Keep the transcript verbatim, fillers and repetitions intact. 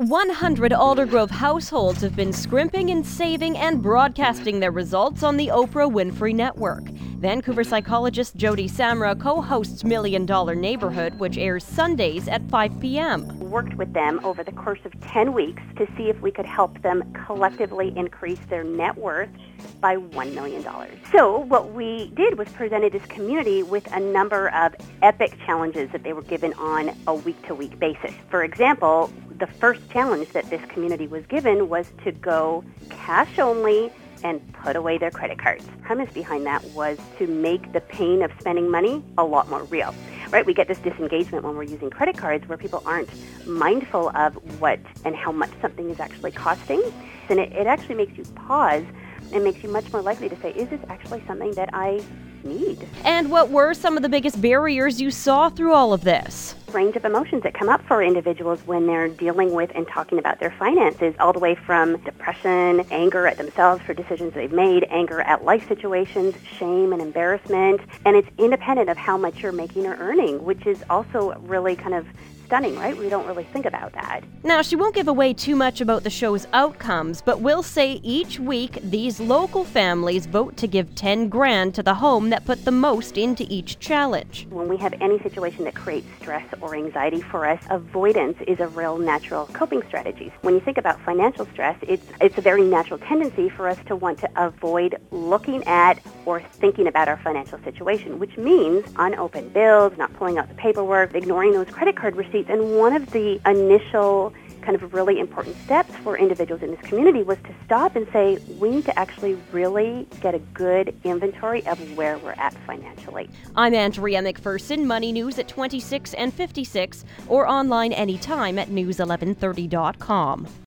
than one hundred Aldergrove households have been scrimping and saving and broadcasting their results on the Oprah Winfrey Network. Vancouver psychologist Jody Samra co-hosts Million Dollar Neighborhood, which airs Sundays at five p.m. Worked with them over the course of ten weeks to see if we could help them collectively increase their net worth by one million dollars. So what we did was presented this community with a number of epic challenges that they were given on a week-to-week basis. For example, the first challenge that this community was given was to go cash only and put away their credit cards. The premise behind that was to make the pain of spending money a lot more real. Right? We get this disengagement when we're using credit cards where people aren't mindful of what and how much something is actually costing. And it, it actually makes you pause and makes you much more likely to say, is this actually something that I need? And what were some of the biggest barriers you saw through all of this? Range of emotions that come up for individuals when they're dealing with and talking about their finances, all the way from depression, anger at themselves for decisions they've made, anger at life situations, shame and embarrassment. And it's independent of how much you're making or earning, which is also really kind of stunning, right? We don't really think about that. Now, she won't give away too much about the show's outcomes, but will say each week these local families vote to give ten grand to the home that put the most into each challenge. When we have any situation that creates stress or anxiety for us, avoidance is a real natural coping strategy. When you think about financial stress, it's it's a very natural tendency for us to want to avoid looking at or thinking about our financial situation, which means unopened bills, not pulling out the paperwork, ignoring those credit card receipts. And one of the initial kind of really important steps for individuals in this community was to stop and say, we need to actually really get a good inventory of where we're at financially. I'm Andrea McPherson, Money News at twenty-six and fifty-six, or online anytime at news eleven thirty dot com.